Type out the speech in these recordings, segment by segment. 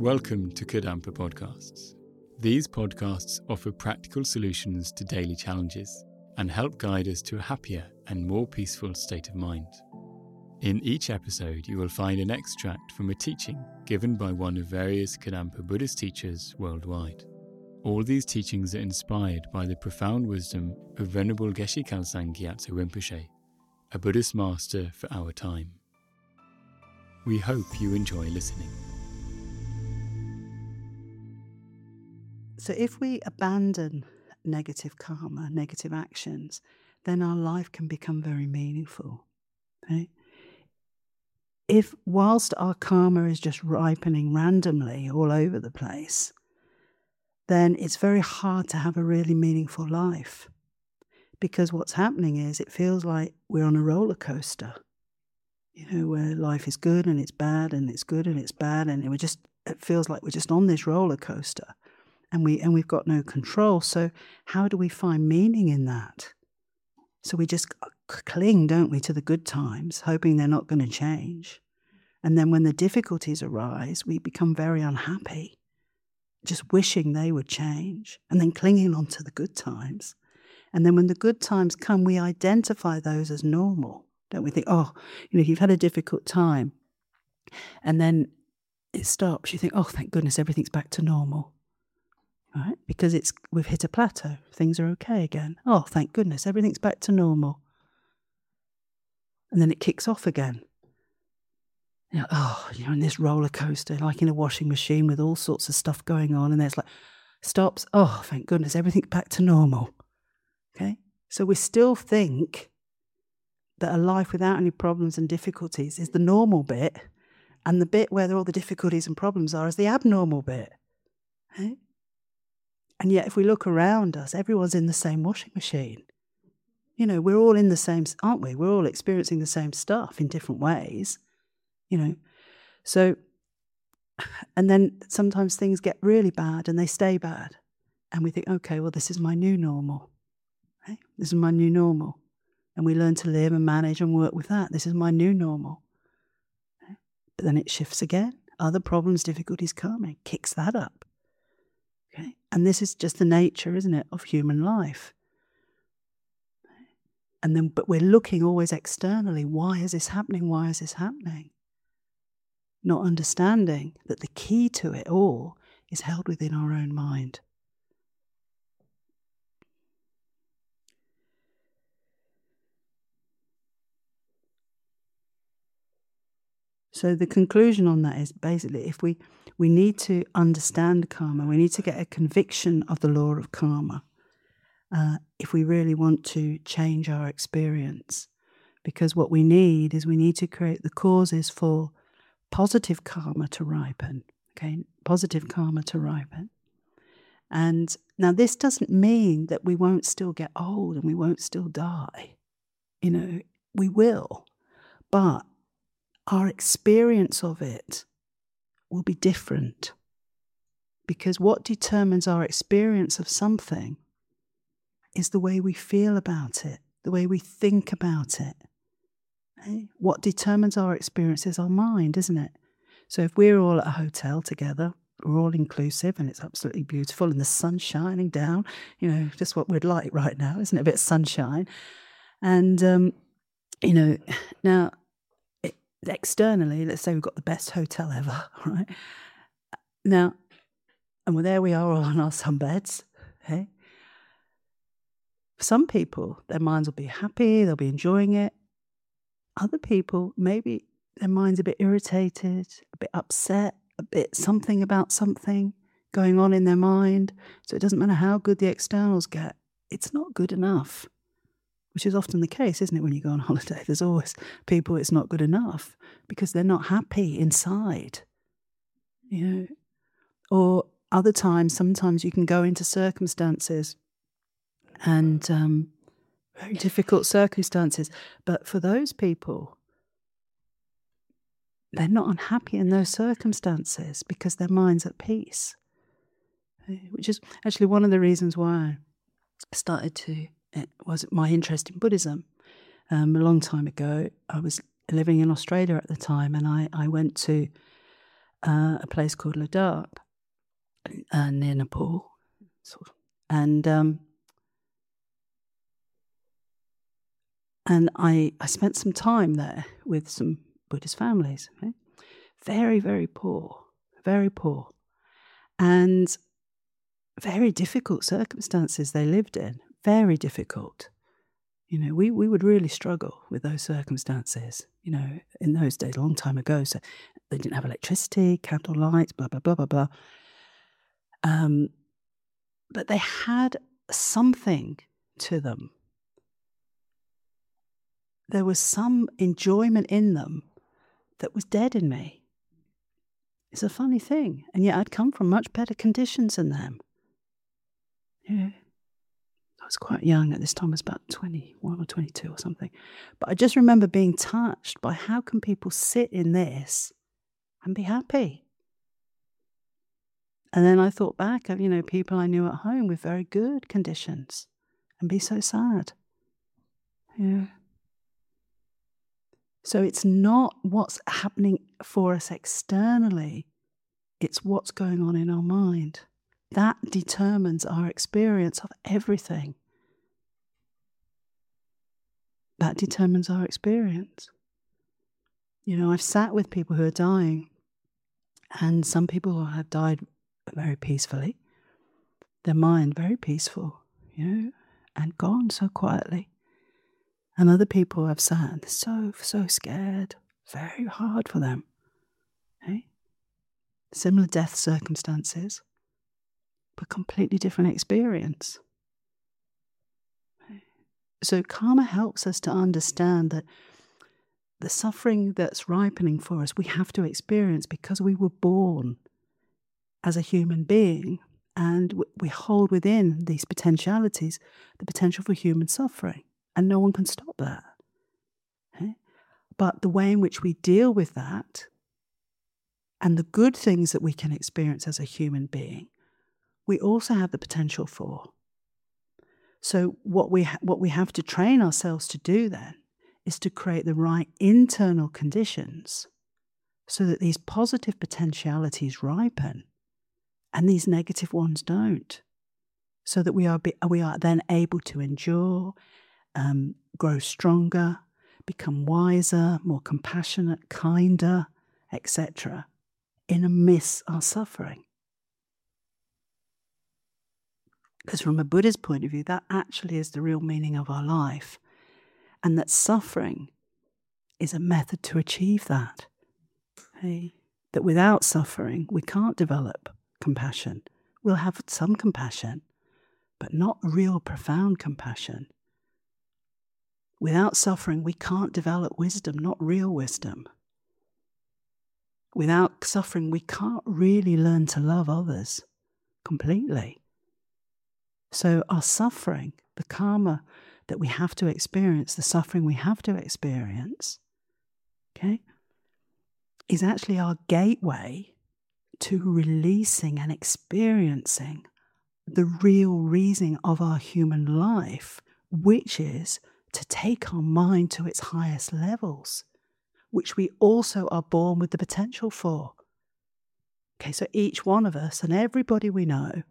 Welcome to Kadampa Podcasts. These podcasts offer practical solutions to daily challenges and help guide us to a happier and more peaceful state of mind. In each episode, you will find an extract from a teaching given by one of various Kadampa Buddhist teachers worldwide. All these teachings are inspired by the profound wisdom of Venerable Geshe Khalsang Gyatso Rinpoche, a Buddhist master for our time. We hope you enjoy listening. So if we abandon negative karma, negative actions, then our life can become very meaningful. Okay? If whilst our karma is just ripening randomly all over the place, then it's very hard to have a really meaningful life. Because what's happening is it feels like we're on a roller coaster, where life is good and it's bad and it's good and it's bad, and it feels like we're just on this roller coaster. And we've got no control. So how do we find meaning in that? So we just cling, don't we, to the good times, hoping they're not going to change. And then when the difficulties arise, we become very unhappy, just wishing they would change, and then clinging on to the good times. And then when the good times come, we identify those as normal. Don't we think, you've had a difficult time, and then it stops. You think, oh, thank goodness, everything's back to normal. Right? Because we've hit a plateau. Things are okay again. Oh, thank goodness, everything's back to normal. And then it kicks off again. You're in this roller coaster, like in a washing machine with all sorts of stuff going on. And then it's like, stops. Oh, thank goodness, everything's back to normal. Okay? So we still think that a life without any problems and difficulties is the normal bit, and the bit where all the difficulties and problems are is the abnormal bit. Okay? And yet, if we look around us, everyone's in the same washing machine. We're all in the same, aren't we? We're all experiencing the same stuff in different ways, So, and then sometimes things get really bad and they stay bad. And we think, okay, well, this is my new normal. Right? This is my new normal. And we learn to live and manage and work with that. This is my new normal. Right? But then it shifts again. Other problems, difficulties come, and it kicks that up. Okay? And this is just the nature, isn't it, of human life. But we're looking always externally. Why is this happening? Why is this happening? Not understanding that the key to it all is held within our own mind. So the conclusion on that is basically, if we need to understand karma, we need to get a conviction of the law of karma if we really want to change our experience. Because what we need to create the causes for positive karma to ripen. Okay, positive karma to ripen. And now this doesn't mean that we won't still get old and we won't still die. We will. But our experience of it will be different, because what determines our experience of something is the way we feel about it, the way we think about it. Okay? What determines our experience is our mind, isn't it? So if we're all at a hotel together, we're all inclusive and it's absolutely beautiful and the sun's shining down, just what we'd like right now, isn't it? A bit of sunshine. And, now, externally, let's say we've got the best hotel ever, right? Now, and there we are all on our sunbeds, okay? For some people, their minds will be happy, they'll be enjoying it. Other people, maybe their mind's a bit irritated, a bit upset, a bit something about something going on in their mind. So it doesn't matter how good the externals get, it's not good enough. Which is often the case, isn't it, when you go on holiday? There's always people, it's not good enough because they're not happy inside. Or other times, sometimes you can go into circumstances and very difficult circumstances. But for those people, they're not unhappy in those circumstances because their mind's at peace. Which is actually one of the reasons why I started to... It was my interest in Buddhism. A long time ago, I was living in Australia at the time, and I went to a place called Ladakh, near Nepal, and I spent some time there with some Buddhist families. Okay? Very, very poor, and very difficult circumstances they lived in. Very difficult. We would really struggle with those circumstances, in those days, a long time ago. So they didn't have electricity, candle lights, blah, blah, blah, blah, blah. But they had something to them. There was some enjoyment in them that was dead in me. It's a funny thing. And yet I'd come from much better conditions than them. I was quite young at this time. I was about 21 or 22 or something. But I just remember being touched by how can people sit in this and be happy? And then I thought back of, people I knew at home with very good conditions and be so sad. So it's not what's happening for us externally. It's what's going on in our mind. That determines our experience of everything. That determines our experience. I've sat with people who are dying, and some people have died very peacefully, their mind very peaceful, and gone so quietly. And other people have sat so scared, very hard for them. Okay? Similar death circumstances, but completely different experience. Okay? So karma helps us to understand that the suffering that's ripening for us, we have to experience because we were born as a human being, and we hold within these potentialities the potential for human suffering, and no one can stop that. Okay? But the way in which we deal with that and the good things that we can experience as a human being, we also have the potential for. So what we have to train ourselves to do then is to create the right internal conditions so that these positive potentialities ripen and these negative ones don't, so that we are then able to endure, grow stronger, become wiser, more compassionate, kinder, etc., in amidst our suffering. Because from a Buddhist point of view, that actually is the real meaning of our life, and that suffering is a method to achieve that. Okay? That without suffering, we can't develop compassion. We'll have some compassion, but not real profound compassion. Without suffering, we can't develop wisdom, not real wisdom. Without suffering, we can't really learn to love others completely. So our suffering, the karma that we have to experience, the suffering we have to experience, okay, is actually our gateway to releasing and experiencing the real reason of our human life, which is to take our mind to its highest levels, which we also are born with the potential for. Okay, so each one of us and everybody we know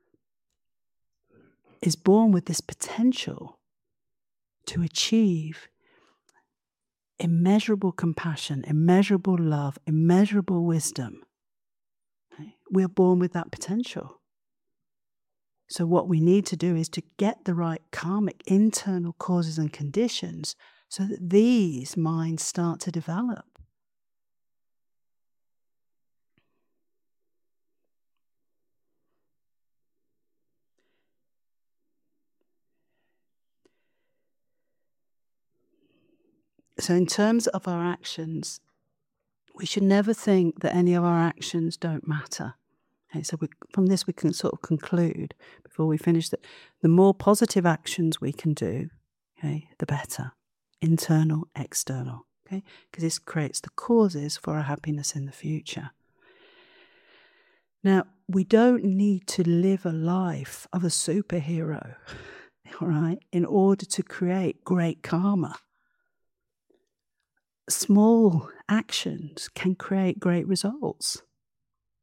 is born with this potential to achieve immeasurable compassion, immeasurable love, immeasurable wisdom. Okay? We're born with that potential. So what we need to do is to get the right karmic internal causes and conditions so that these minds start to develop. So in terms of our actions, we should never think that any of our actions don't matter. Okay, so from this we can sort of conclude, before we finish, that the more positive actions we can do, okay, the better. Internal, external, okay? Because this creates the causes for our happiness in the future. Now, we don't need to live a life of a superhero, all right, in order to create great karma. Small actions can create great results.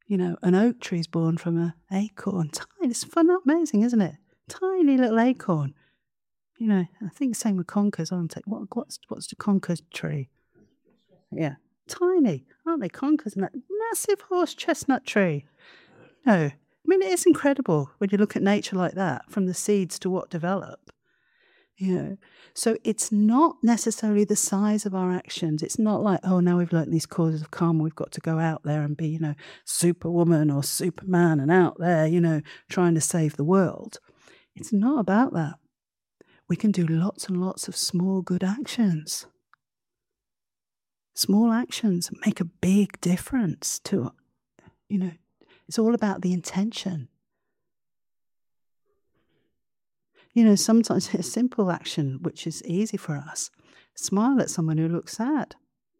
An oak tree is born from an acorn. Tiny, it's fun, amazing, isn't it? Tiny little acorn. I think the same with conkers, aren't they? What's the conker tree? Yeah, tiny, aren't they? Conkers and that massive horse chestnut tree. No, it is incredible when you look at nature like that, from the seeds to what develop. So it's not necessarily the size of our actions. It's not like, oh, now we've learnt these causes of karma, we've got to go out there and be, Superwoman or Superman and out there, trying to save the world. It's not about that. We can do lots and lots of small good actions. Small actions make a big difference to, it's all about the intention. Sometimes a simple action, which is easy for us, smile at someone who looks sad.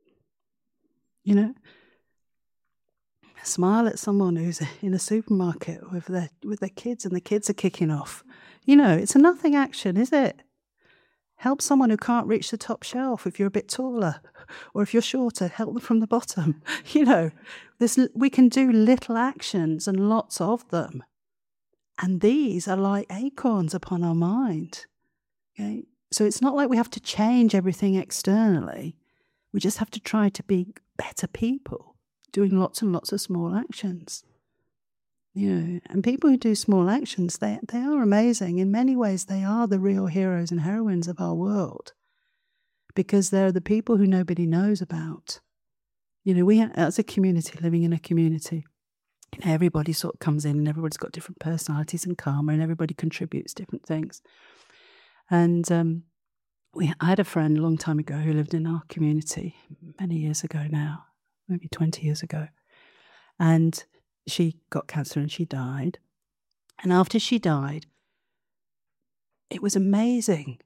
Smile at someone who's in a supermarket with their kids and the kids are kicking off. It's a nothing action, is it? Help someone who can't reach the top shelf if you're a bit taller, or if you're shorter, help them from the bottom. We can do little actions and lots of them. And these are like acorns upon our mind. Okay? So it's not like we have to change everything externally. We just have to try to be better people, doing lots and lots of small actions. And people who do small actions, they are amazing. In many ways, they are the real heroes and heroines of our world, because they're the people who nobody knows about. We as a community, living in a community, everybody sort of comes in and everybody's got different personalities and karma and everybody contributes different things. And I had a friend a long time ago who lived in our community, many years ago now, maybe 20 years ago. And she got cancer and she died. And after she died, it was amazing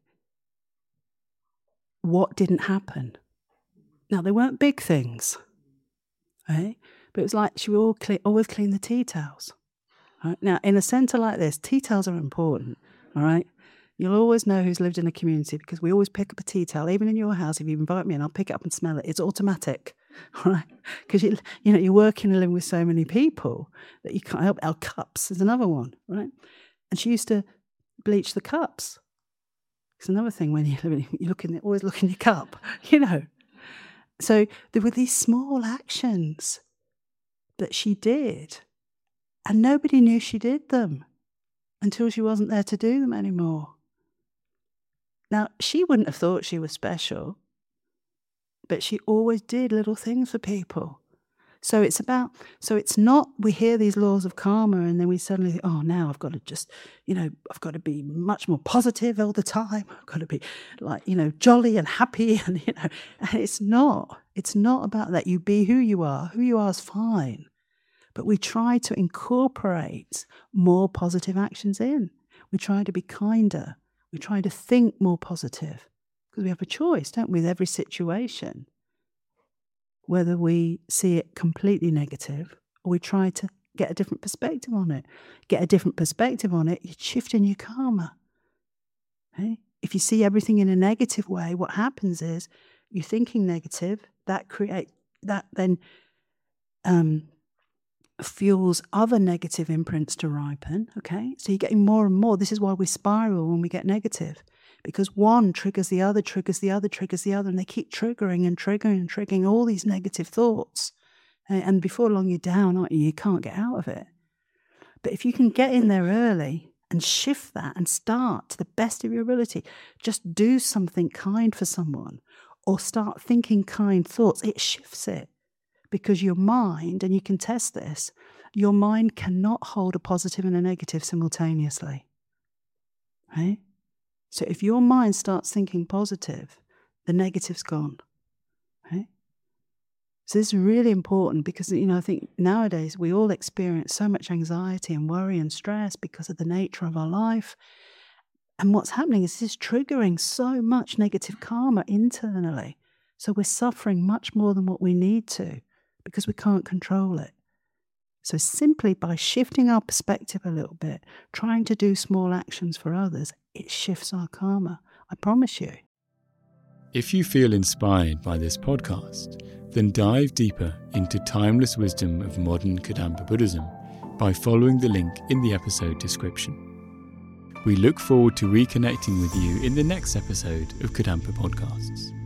what didn't happen. Now, they weren't big things, right? But it was like she would always clean the tea towels. Right? Now, in a centre like this, tea towels are important, all right? You'll always know who's lived in a community because we always pick up a tea towel. Even in your house, if you invite me in, I'll pick it up and smell it. It's automatic, all right? Because, you're working and living with so many people that you can't help. Our cups is another one, right? And she used to bleach the cups. It's another thing when always look in your cup, So there were these small actions that she did, and nobody knew she did them until she wasn't there to do them anymore. Now, she wouldn't have thought she was special, but she always did little things for people. So it's not, we hear these laws of karma and then we suddenly think, oh, now I've got to just, I've got to be much more positive all the time. I've got to be like, jolly and happy and it's not about that. You be who you are. Who you are is fine. But we try to incorporate more positive actions in. We try to be kinder. We try to think more positive because we have a choice, don't we, with every situation, whether we see it completely negative or we try to get a different perspective on it. Get a different perspective on it, you're shifting your karma. Okay? If you see everything in a negative way, what happens is you're thinking negative, that then fuels other negative imprints to ripen, okay? So you're getting more and more. This is why we spiral when we get negative, because one triggers the other, triggers the other, triggers the other, and they keep triggering and triggering and triggering all these negative thoughts. And before long, you're down, aren't you? You can't get out of it. But if you can get in there early and shift that and start to the best of your ability, just do something kind for someone or start thinking kind thoughts, it shifts it. Because your mind, and you can test this, your mind cannot hold a positive and a negative simultaneously. Right? So if your mind starts thinking positive, the negative's gone. Right? So this is really important because, I think nowadays we all experience so much anxiety and worry and stress because of the nature of our life. And what's happening is this is triggering so much negative karma internally. So we're suffering much more than what we need to, because we can't control it. So simply by shifting our perspective a little bit, trying to do small actions for others, it shifts our karma. I promise you. If you feel inspired by this podcast, then dive deeper into timeless wisdom of modern Kadampa Buddhism by following the link in the episode description. We look forward to reconnecting with you in the next episode of Kadampa Podcasts.